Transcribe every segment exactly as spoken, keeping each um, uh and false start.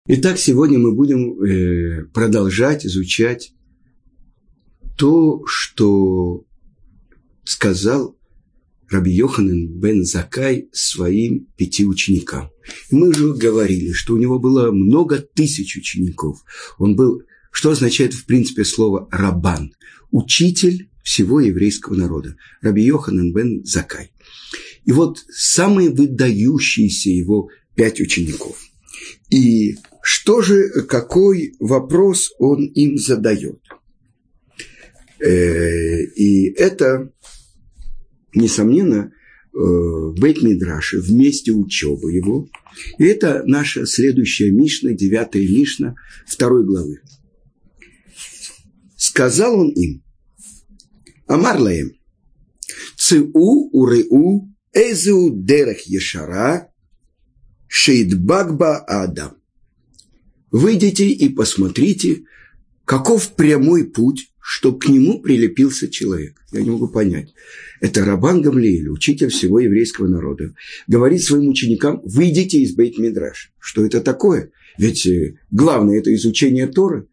Итак, сегодня мы будем э, продолжать изучать то, что сказал Раби Йоханан бен Заккай своим пяти ученикам. Мы уже говорили, что у него было много тысяч учеников. Он был, что означает в принципе слово «раббан», учитель всего еврейского народа, Раби Йоханан бен Заккай. И вот самые выдающиеся его пять учеников. И что же, какой вопрос он им задает? И это, несомненно, в Бейт-Мидраше, в месте учебы его. И это наша следующая Мишна, девятая Мишна, второй главы. Сказал он им: Амар лаэм, цеу уреу эзеу дерех ешара шеидбагба адам. Выйдите и посмотрите, каков прямой путь, чтобы к нему прилепился человек. Я не могу понять. Это Раббан Гамлиэль, учитель всего еврейского народа, говорит своим ученикам: выйдите из Бейт-Мидраша. Что это такое? Ведь главное – это изучение Торы.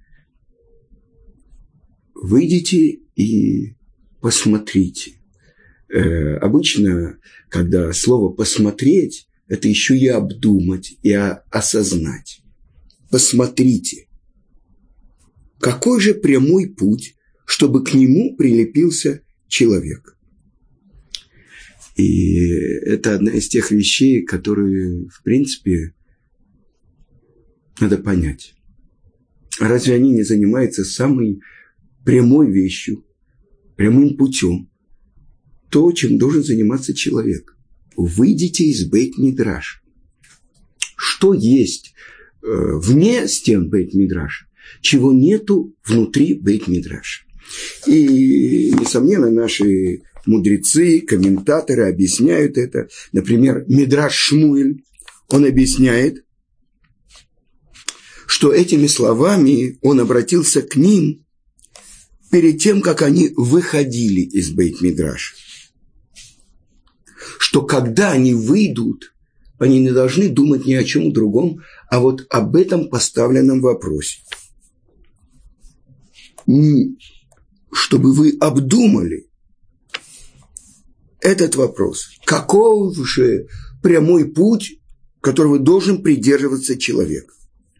Выйдите и посмотрите. Э, обычно, когда слово «посмотреть», это еще и обдумать, и осознать. Посмотрите, какой же прямой путь, чтобы к нему прилепился человек. И это одна из тех вещей, которые, в принципе, надо понять. Разве они не занимаются самой прямой вещью, прямым путем? То, чем должен заниматься человек. Выйдите из Бейт-Мидраша. Что есть э, вне стен Бейт-Мидраша, чего нету внутри Бейт-Мидраша? И, несомненно, наши мудрецы, комментаторы объясняют это. Например, Мидраш Шмуэль, он объясняет, что этими словами он обратился к ним перед тем, как они выходили из Бейт-Мидраша. Что когда они выйдут, они не должны думать ни о чем другом, а вот об этом поставленном вопросе. Чтобы вы обдумали этот вопрос. Каков же прямой путь, которого должен придерживаться человек?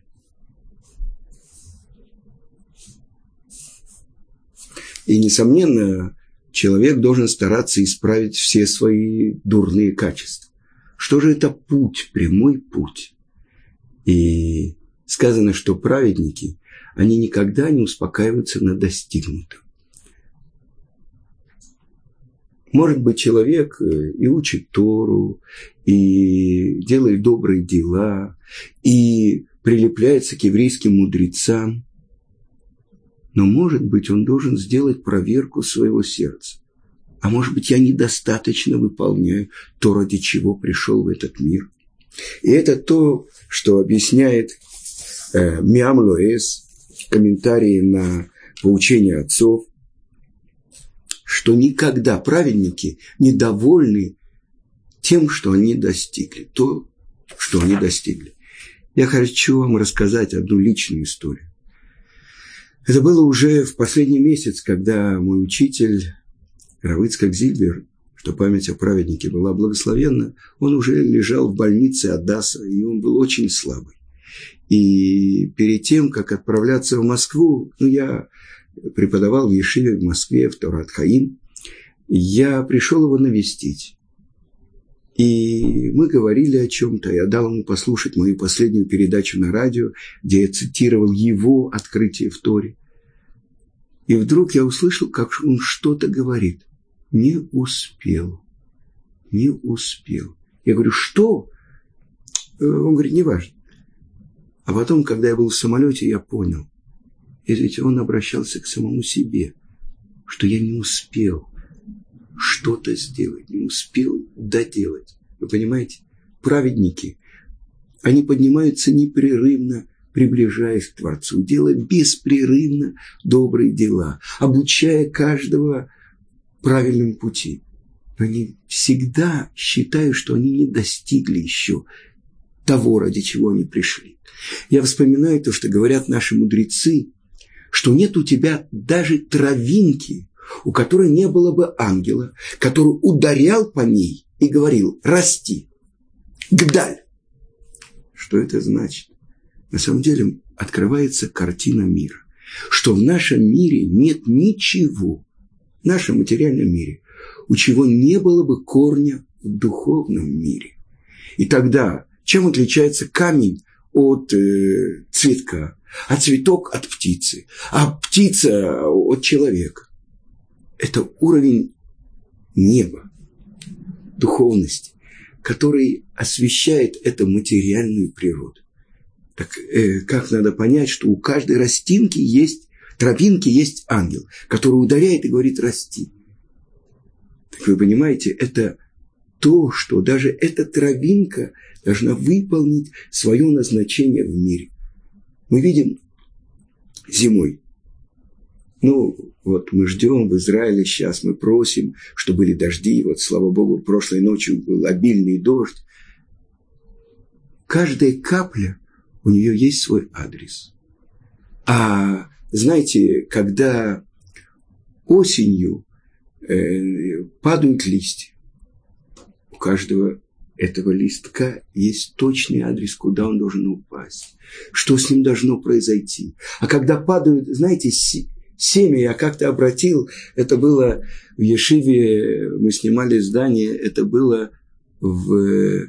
И, несомненно, человек должен стараться исправить все свои дурные качества. Что же это путь, прямой путь? И сказано, что праведники, они никогда не успокаиваются на достигнутом. Может быть, человек и учит Тору, и делает добрые дела, и прилепляется к еврейским мудрецам, но, может быть, он должен сделать проверку своего сердца. А может быть, я недостаточно выполняю то, ради чего пришел в этот мир. И это то, что объясняет э, Миам Лоэс, комментарии на поучение отцов, что никогда праведники недовольны тем, что они достигли, то, что они достигли. Я хочу вам рассказать одну личную историю. Это было уже в последний месяц, когда мой учитель Рав Ицхак Зильбер, что память о праведнике была благословенна, он уже лежал в больнице Адаса, и он был очень слабый. И перед тем, как отправляться в Москву, ну, я преподавал в Ешиве в Москве, в Торат Хаим, я пришел его навестить. И мы говорили о чем-то, я дал ему послушать мою последнюю передачу на радио, где я цитировал его открытие в Торе. И вдруг я услышал, как он что-то говорит. Не успел. Не успел. Я говорю: что? Он говорит: неважно. А потом, когда я был в самолете, я понял. И ведь он обращался к самому себе, что я не успел что-то сделать, не успел доделать. Вы понимаете? Праведники, они поднимаются непрерывно, приближаясь к Творцу, делая беспрерывно добрые дела, обучая каждого правильному пути. Но они всегда считают, что они не достигли еще того, ради чего они пришли. Я вспоминаю то, что говорят наши мудрецы, что нет у тебя даже травинки, у которой не было бы ангела, который ударял по ней и говорил: расти, гдаль. Что это значит? На самом деле открывается картина мира, что в нашем мире нет ничего, в нашем материальном мире, у чего не было бы корня в духовном мире. И тогда чем отличается камень от э, цветка, а цветок от птицы, а птица от человека? Это уровень неба, духовности, который освещает эту материальную природу. Так э, как надо понять, что у каждой растинки есть, травинки есть ангел, который ударяет и говорит: расти. Так вы понимаете, это то, что даже эта травинка должна выполнить свое назначение в мире. Мы видим зимой. Ну, вот мы ждем в Израиле сейчас, мы просим, чтобы были дожди. Вот, слава Богу, прошлой ночью был обильный дождь. Каждая капля, у нее есть свой адрес. А знаете, когда осенью э, падают листья, у каждого этого листка есть точный адрес, куда он должен упасть, что с ним должно произойти. А когда падают, знаете, семя, я как-то обратил, это было в Ешиве, мы снимали здание, это было в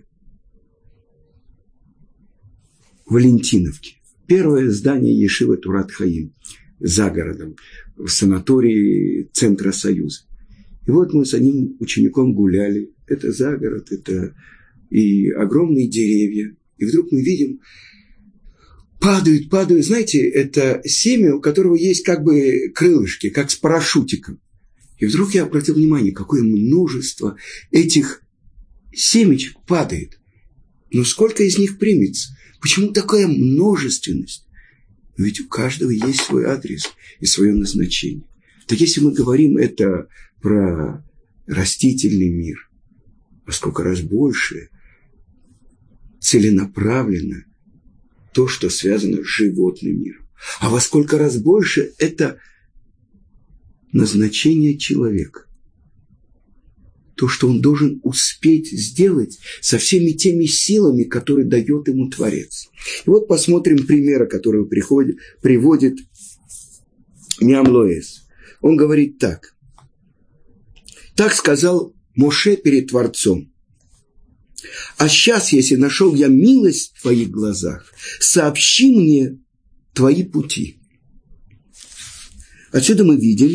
Валентиновке. Первое здание Ешивы Турат Хаим, за городом, в санатории Центра Союза. И вот мы с одним учеником гуляли, это за город, это и огромные деревья. И вдруг мы видим, падают, падают, знаете, это семя, у которого есть как бы крылышки, как с парашютиком. И вдруг я обратил внимание, какое множество этих семечек падает. Но сколько из них примется? Почему такая множественность? Ведь у каждого есть свой адрес и свое назначение. Так если мы говорим это про растительный мир, во сколько раз больше целенаправленно то, что связано с животным миром. А во сколько раз больше это назначение человека. То, что он должен успеть сделать со всеми теми силами, которые дает ему Творец. И вот посмотрим примеры, которые приходит, приводит Миам Лоэс. Он говорит так. Так сказал Моше перед Творцом: а сейчас, если нашел я милость в твоих глазах, сообщи мне твои пути. Отсюда мы видим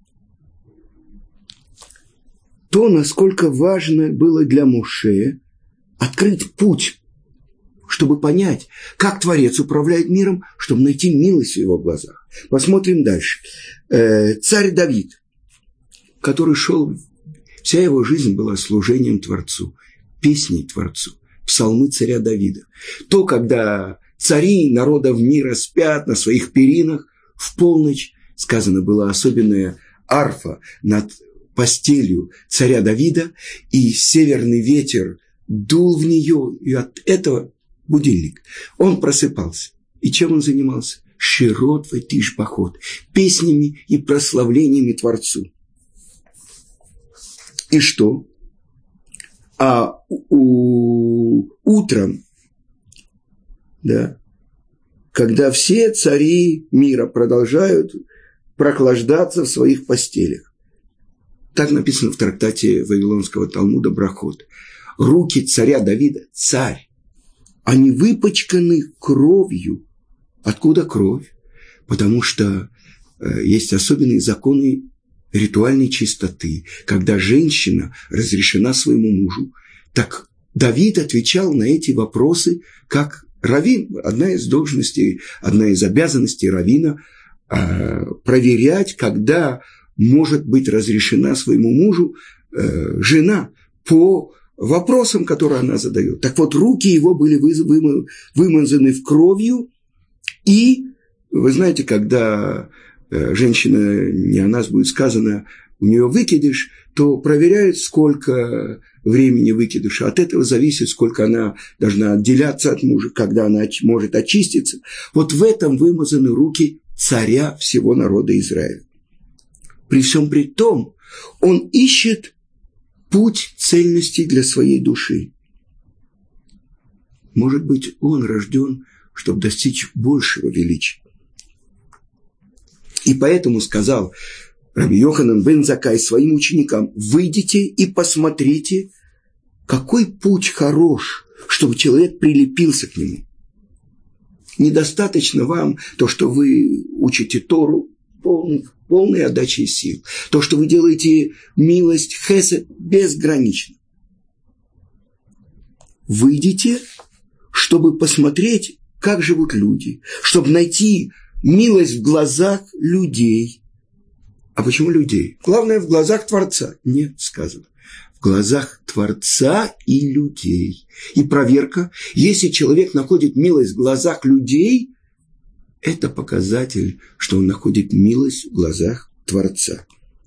то, насколько важно было для Моше открыть путь, чтобы понять, как Творец управляет миром, чтобы найти милость в его глазах. Посмотрим дальше. Царь Давид, который шел, вся его жизнь была служением Творцу, песней Творцу, псалмы царя Давида. То, когда цари народов мира спят на своих перинах, в полночь, сказано, была особенная арфа над постелью царя Давида, и северный ветер дул в нее, и от этого будильник. Он просыпался. И чем он занимался? Широт вэтиш поход, песнями и прославлениями Творцу. И что? А у, утром, да, когда все цари мира продолжают прохлаждаться в своих постелях. Так написано в трактате Вавилонского Талмуда Брахот. Руки царя Давида, царь, они выпачканы кровью. Откуда кровь? Потому что э, есть особенные законы ритуальной чистоты, когда женщина разрешена своему мужу. Так Давид отвечал на эти вопросы как раввин. Одна из должностей, одна из обязанностей раввина э, проверять, когда может быть разрешена своему мужу э, жена по вопросам, которые она задает. Так вот, руки его были вымазаны в кровью, и вы знаете, когда э, женщина, не о нас будет сказано, у нее выкидыш, то проверяют, сколько времени выкидыша. От этого зависит, сколько она должна отделяться от мужа, когда она может очиститься. Вот в этом вымазаны руки царя всего народа Израиля. При всем при том, он ищет путь цельности для своей души. Может быть, он рожден, чтобы достичь большего величия. И поэтому сказал Раби Йоханан бен Заккай своим ученикам: выйдите и посмотрите, какой путь хорош, чтобы человек прилепился к нему. Недостаточно вам то, что вы учите Тору, полной, полной отдачей сил. То, что вы делаете милость, хесед, безгранично. Выйдите, чтобы посмотреть, как живут люди, чтобы найти милость в глазах людей. А почему людей? Главное, в глазах Творца. Нет, сказано. В глазах Творца и людей. И проверка, если человек находит милость в глазах людей, это показатель, что он находит милость в глазах Творца.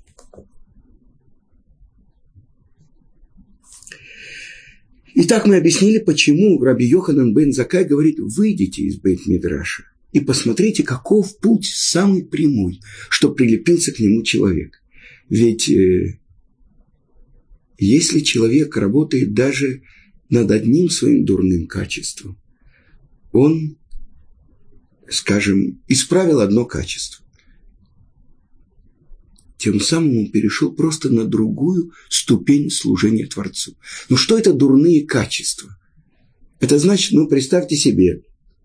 Итак, мы объяснили, почему Раби Йоханан бен Заккай говорит: выйдите из Бейт-Мидраша и посмотрите, каков путь самый прямой, что прилепился к нему человек. Ведь э, если человек работает даже над одним своим дурным качеством, он, скажем, исправил одно качество, тем самым он перешел просто на другую ступень служения Творцу. Ну что это дурные качества? Это значит, ну представьте себе,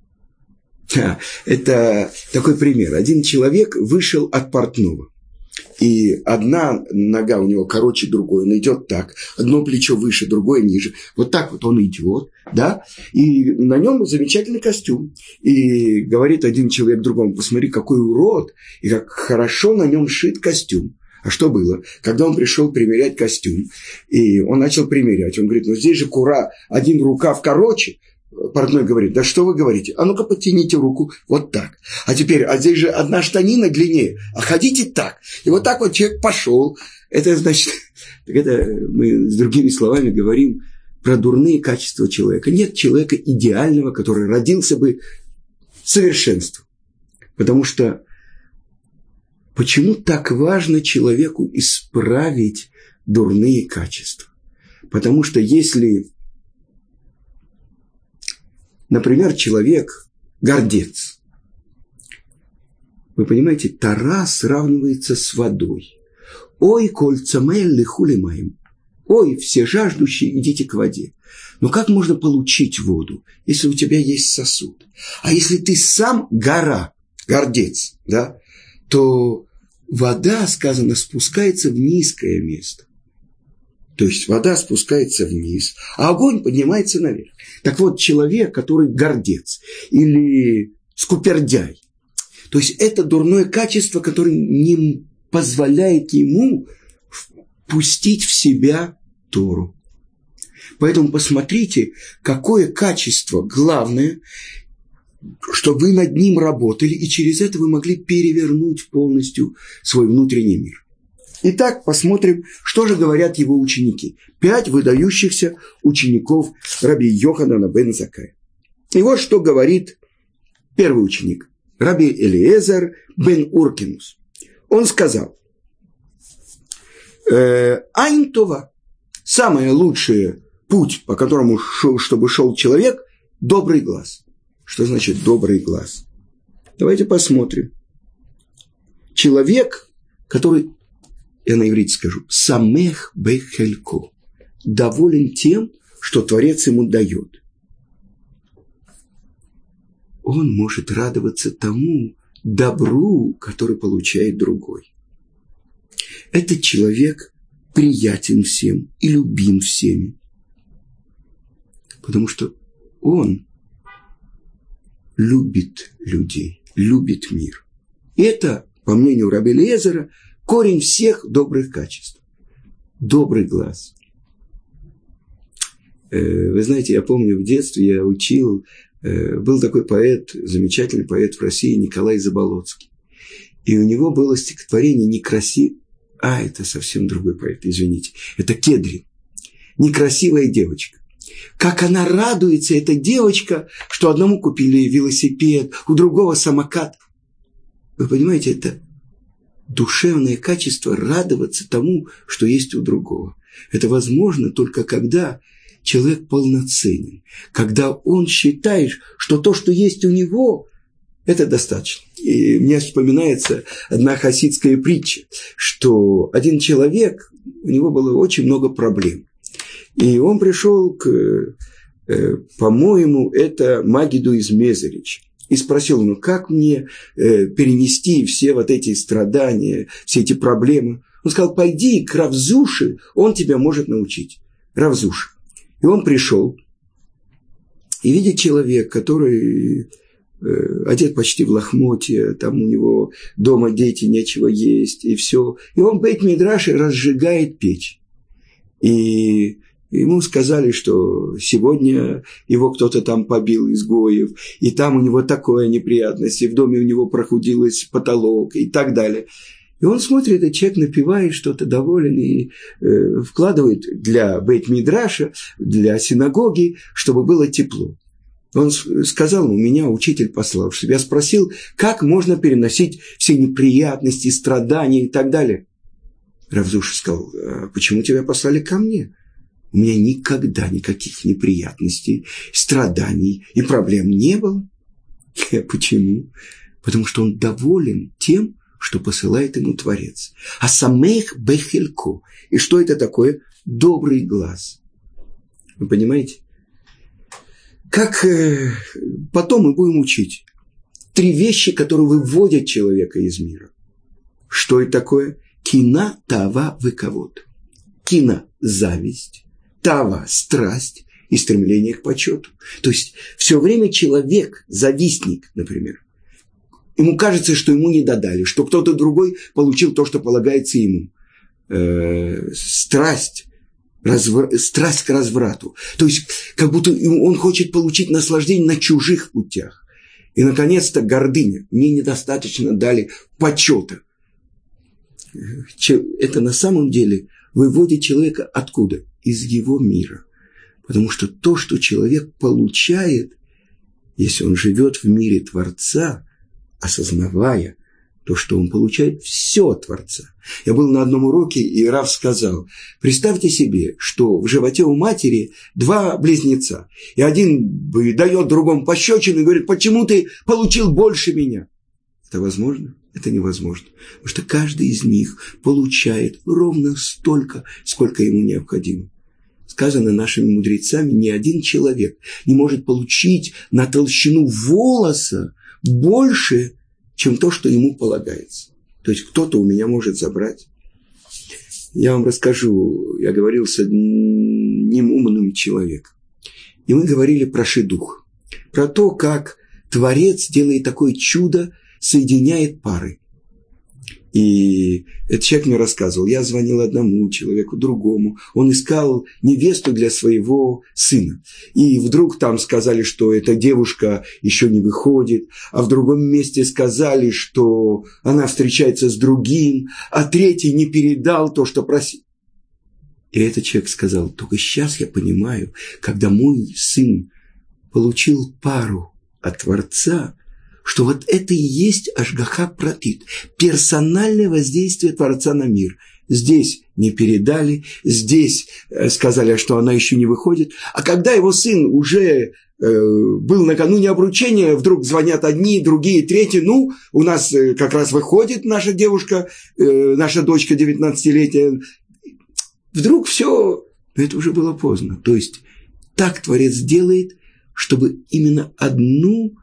это такой пример. Один человек вышел от портного, и одна нога у него короче другой, он идет так, одно плечо выше, другое ниже, вот так вот он идет, да, и на нем замечательный костюм. И говорит один человек другому: посмотри, какой урод, и как хорошо на нем шит костюм. А что было? Когда он пришел примерять костюм, и он начал примерять, он говорит: ну здесь же кура, один рукав короче. Портной говорит: да что вы говорите? А ну-ка подтяните руку вот так. А теперь, а здесь же одна штанина длиннее, а ходите так. И вот так вот человек пошел. Это значит, это мы с другими словами говорим про дурные качества человека. Нет человека идеального, который родился бы совершенством. Потому что почему так важно человеку исправить дурные качества? Потому что если, например, человек гордец, вы понимаете, Тора сравнивается с водой. Ой, коль цамэ лиху лимаим. Ой, все жаждущие, идите к воде. Но как можно получить воду, если у тебя есть сосуд? А если ты сам гора, гордец, да, то вода, сказано, спускается в низкое место. То есть вода спускается вниз, а огонь поднимается наверх. Так вот, человек, который гордец или скупердяй, то есть это дурное качество, которое не позволяет ему впустить в себя Тору. Поэтому посмотрите, какое качество главное, что вы над ним работали, и через это вы могли перевернуть полностью свой внутренний мир. Итак, посмотрим, что же говорят его ученики. Пять выдающихся учеников Раби Йоханана бен Заккая. И вот что говорит первый ученик, Раби Элиэзер бен Уркинус. Он сказал: «Айн това, самый лучший путь, по которому шел, чтобы шел человек, добрый глаз». Что значит добрый глаз? Давайте посмотрим. Человек, который, я на иврите скажу, самех бехелько, доволен тем, что Творец ему дает. Он может радоваться тому добру, который получает другой. Этот человек приятен всем и любим всеми, потому что он любит людей, любит мир. И это, по мнению Раби Элиэзера, корень всех добрых качеств. Добрый глаз. Вы знаете, я помню, в детстве я учил, был такой поэт, замечательный поэт в России, Николай Заболоцкий. И у него было стихотворение «Некрасив». А, это совсем другой поэт, извините. Это Кедрин. некрасивая девочка. Как она радуется, эта девочка, что одному купили велосипед, у другого самокат. Вы понимаете, это душевное качество радоваться тому, что есть у другого. Это возможно только когда человек полноценен, когда он считает, что то, что есть у него, это достаточно. И мне вспоминается одна хасидская притча, что один человек, у него было очень много проблем. И он пришел к, по-моему, это Магиду из Мезерича. И спросил, ну как мне перенести все вот эти страдания, все эти проблемы? Он сказал, пойди к Рав Зуши, он тебя может научить. Рав Зуши. И он пришел и видит человек, который одет почти в лохмотья, там у него дома дети, нечего есть, и все. И он в бейт-мидраше разжигает печь. И ему сказали, что сегодня его кто-то там побил, изгоев, и там у него такое неприятность, и в доме у него прохудилась потолок, и так далее. И он смотрит, этот человек напевает что-то, доволен, и э, вкладывает для бейт-мидраша, для синагоги, чтобы было тепло. Он сказал, у меня учитель послал, чтобы я спросил, как можно переносить все неприятности, страдания и так далее. Рав Зуши сказал, а почему тебя послали ко мне? У меня никогда никаких неприятностей, страданий и проблем не было. Почему? Потому что он доволен тем, что посылает ему Творец. А самех бехелько. И что это такое? Добрый глаз. Вы понимаете? Как э, потом мы будем учить три вещи, которые выводят человека из мира. Что это такое? Кина, тава, выковод. Кина – зависть, тава – страсть и стремление к почету. То есть все время человек, завистник, например, ему кажется, что ему не додали, что кто-то другой получил то, что полагается ему. Э, страсть. Развр... Страсть к разврату. То есть, как будто он хочет получить наслаждение на чужих путях. И, наконец-то, гордыня. Мне недостаточно дали почета. Это на самом деле выводит человека откуда? Из его мира. Потому что то, что человек получает, если он живет в мире Творца, осознавая то, что он получает все от Творца. Я был на одном уроке, и Рав сказал, представьте себе, что в животе у матери два близнеца, и один дает другому пощечину и говорит, почему ты получил больше меня? Это возможно? Это невозможно. Потому что каждый из них получает ровно столько, сколько ему необходимо. Сказано нашими мудрецами, ни один человек не может получить на толщину волоса больше, чем то, что ему полагается. То есть кто-то у меня может забрать. Я вам расскажу, я говорил с одним умным человеком. И мы говорили про шидух. Про то, как Творец делает такое чудо, соединяет пары. И этот человек мне рассказывал, я звонил одному человеку, другому, он искал невесту для своего сына. И вдруг там сказали, что эта девушка еще не выходит, а в другом месте сказали, что она встречается с другим, а третий не передал то, что просил. И этот человек сказал, только сейчас я понимаю, когда мой сын получил пару от Творца, что вот это и есть ашгаха пратит, персональное воздействие Творца на мир. Здесь не передали, здесь сказали, что она еще не выходит. А когда его сын уже э, был накануне обручения, вдруг звонят одни, другие, третьи. Ну, у нас э, как раз выходит наша девушка, э, наша дочка девятнадцатилетняя. Вдруг все, но это уже было поздно. То есть так Творец делает, чтобы именно одну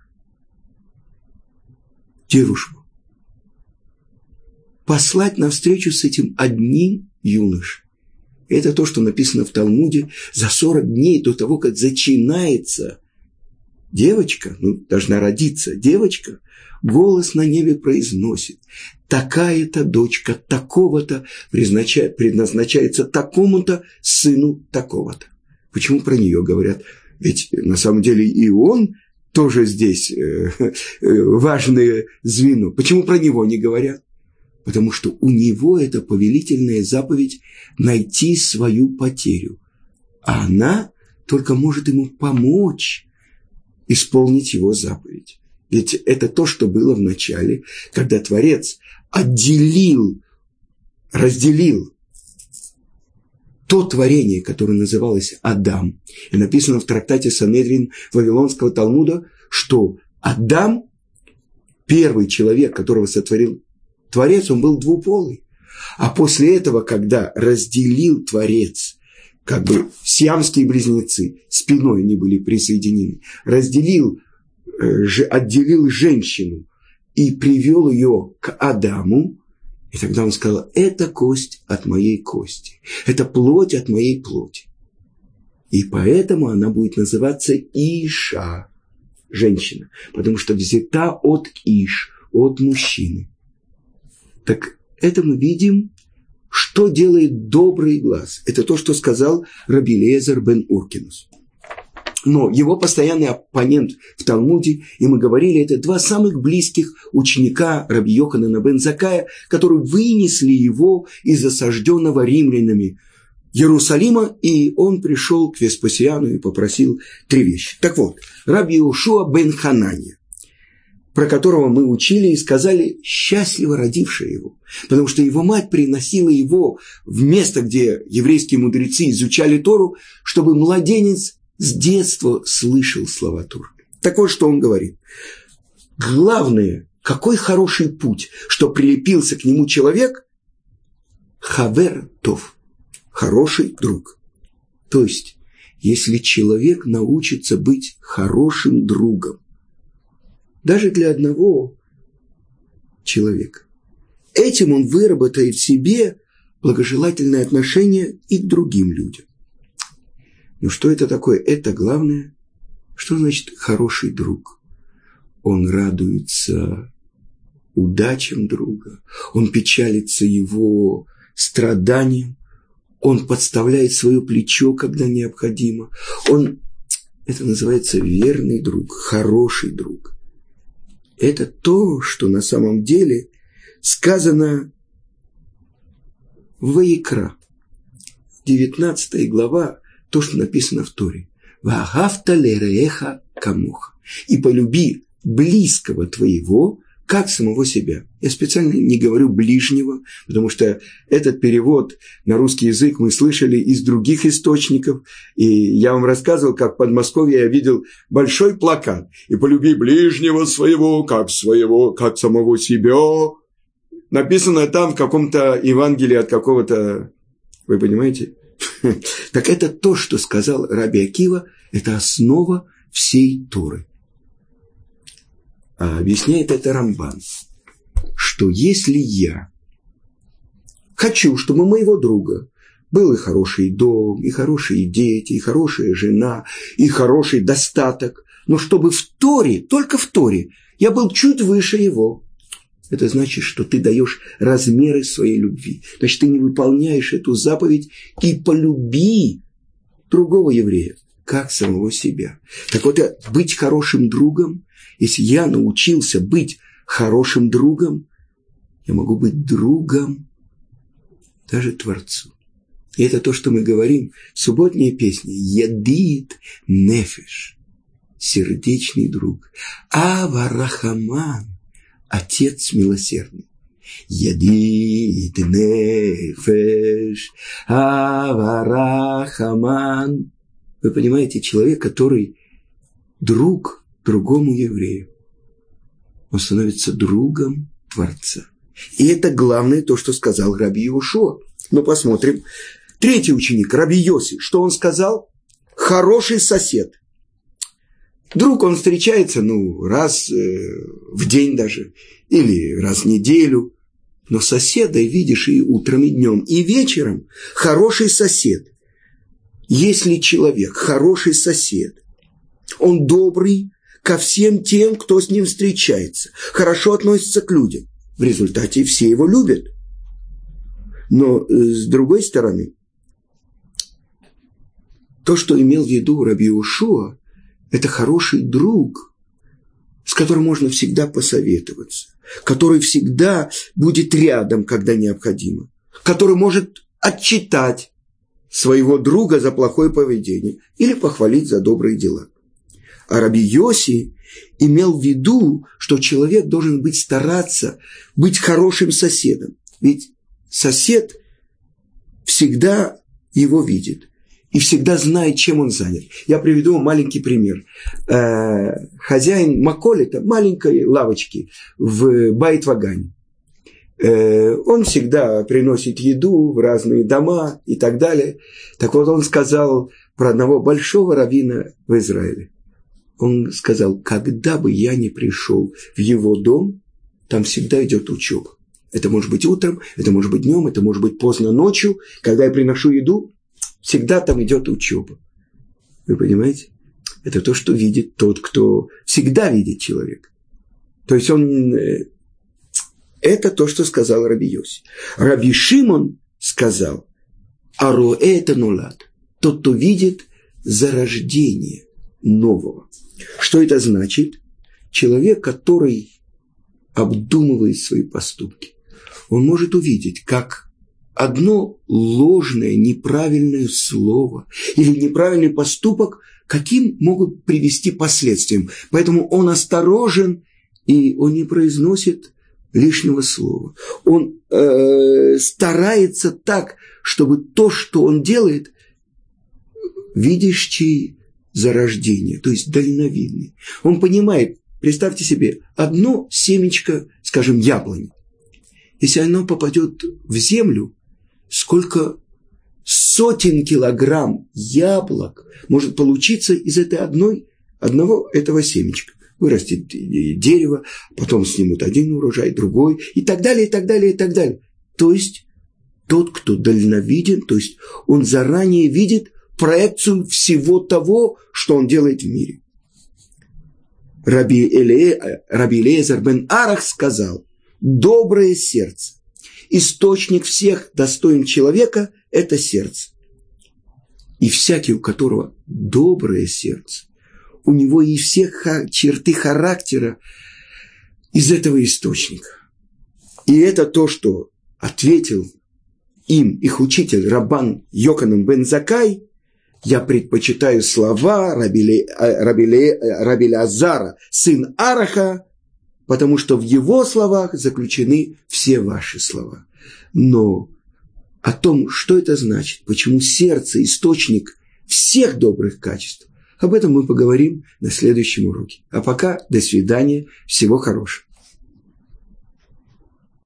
девушку послать навстречу с этим одним юношей. Это то, что написано в Талмуде за сорок дней до того, как начинается девочка, ну, должна родиться девочка, голос на небе произносит: такая-то дочка такого-то предназначается такому-то сыну такого-то. Почему про нее говорят? Ведь на самом деле и он тоже здесь важное звено. Почему про него не говорят? Потому что у него это повелительная заповедь найти свою потерю. а она только может ему помочь исполнить его заповедь. Ведь это то, что было в начале, когда Творец отделил, разделил то творение, которое называлось Адам. И написано в трактате Санедрин Вавилонского Талмуда, что Адам, первый человек, которого сотворил Творец, он был двуполый. А после этого, когда разделил Творец, как бы сиамские близнецы, спиной не были присоединены, разделил, отделил женщину и привел ее к Адаму, и тогда он сказал: это кость от моей кости, это плоть от моей плоти. И поэтому она будет называться Иша, женщина, потому что взята от Иш, от мужчины. Так это мы видим, что делает добрый глаз. Это то, что сказал Раби Элиэзер бен Уркинус. Но его постоянный оппонент в Талмуде, и мы говорили, это два самых близких ученика Раби Йоханана бен Заккая, которые вынесли его из осажденного римлянами Иерусалима, и он пришел к Веспасиану и попросил три вещи. Так вот, Раби Йошуа бен Хананья, про которого мы учили и сказали, счастливо родившая его, потому что его мать приносила его в место, где еврейские мудрецы изучали Тору, чтобы младенец с детства слышал слова Торы. Так вот, что он говорит. Главное, какой хороший путь, что прилепился к нему человек, хавер тов, хороший друг. То есть, если человек научится быть хорошим другом, даже для одного человека, этим он выработает в себе благожелательное отношение и к другим людям. Но что это такое? Это главное. Что значит хороший друг? Он радуется удачам друга, он печалится его страданиям, он подставляет свое плечо, когда необходимо. Он, это называется верный друг, хороший друг. Это то, что на самом деле сказано в Ваикра, девятнадцатая глава, то, что написано в Торе. «Ваагавта лереха камоха» и полюби близкого твоего, как самого себя. Я специально не говорю ближнего, потому что этот перевод на русский язык мы слышали из других источников. И я вам рассказывал, как в Подмосковье я видел большой плакат. «И полюби ближнего своего, как своего, как самого себя». Написано там в каком-то Евангелии от какого-то... Вы понимаете? Так это то, что сказал Раби Акива, это основа всей Торы. А объясняет это Рамбан, что если я хочу, чтобы у моего друга был и хороший дом, и хорошие дети, и хорошая жена, и хороший достаток, но чтобы в Торе, только в Торе, я был чуть выше его, это значит, что ты даешь размеры своей любви. Значит, ты не выполняешь эту заповедь и полюби другого еврея, как самого себя. Так вот, быть хорошим другом, если я научился быть хорошим другом, я могу быть другом даже Творцу. И это то, что мы говорим в субботней песне. Ядит нефеш, сердечный друг. Ава рахаман, Отец милосердный. Ядит нефеш, ава рахаман. Вы понимаете, человек, который друг другому еврею, он становится другом Творца. И это главное то, что сказал Раби Йошуа. Ну, посмотрим. Третий ученик, Раби Йоси, что он сказал? Хороший сосед. Друг, он встречается, ну, раз э, в день даже, или раз в неделю. Но соседа видишь и утром, и днем, и вечером. Хороший сосед. Если человек хороший сосед, он добрый ко всем тем, кто с ним встречается, хорошо относится к людям, в результате все его любят. Но с другой стороны, то, что имел в виду Раби Йошуа, это хороший друг, с которым можно всегда посоветоваться, который всегда будет рядом, когда необходимо, который может отчитать, своего друга за плохое поведение или похвалить за добрые дела. А Раби Йоси имел в виду, что человек должен быть стараться быть хорошим соседом. Ведь сосед всегда его видит и всегда знает, чем он занят. Я приведу вам маленький пример. Хозяин Маколета, маленькой лавочки в Байт-Вагане, он всегда приносит еду в разные дома и так далее. Так вот, он сказал про одного большого раввина в Израиле. Он сказал, когда бы я ни пришел в его дом, там всегда идет учеба. Это может быть утром, это может быть днем, это может быть поздно ночью. Когда я приношу еду, всегда там идет учеба. Вы понимаете? Это то, что видит тот, кто всегда видит человека. То есть он... Это то, что сказал Раби Йоси. Раби Шимон сказал, ароэ это нулад. Тот, кто видит зарождение нового. Что это значит? Человек, который обдумывает свои поступки, он может увидеть, как одно ложное, неправильное слово или неправильный поступок, каким могут привести последствиям. Поэтому он осторожен, и он не произносит лишнего слова. Он э, старается так, чтобы то, что он делает, видящий зарождение, то есть дальновидный. Он понимает, представьте себе, одно семечко, скажем, яблони. Если оно попадет в землю, сколько сотен килограмм яблок может получиться из этой одной, одного этого семечка. Вырастет дерево, потом снимут один урожай, другой, и так далее, и так далее, и так далее. То есть тот, кто дальновиден, то есть он заранее видит проекцию всего того, что он делает в мире. Раби Эле, Раби Элиэзер бен Арах сказал, доброе сердце, источник всех достоин человека – это сердце. И всякий, у которого доброе сердце, у него и все черты характера из этого источника. И это то, что ответил им их учитель Раббан Йоханан бен Заккай. Я предпочитаю слова Раби Элеазара, сын Араха, потому что в его словах заключены все ваши слова. Но о том, что это значит, почему сердце – источник всех добрых качеств, об этом мы поговорим на следующем уроке. А пока до свидания, всего хорошего.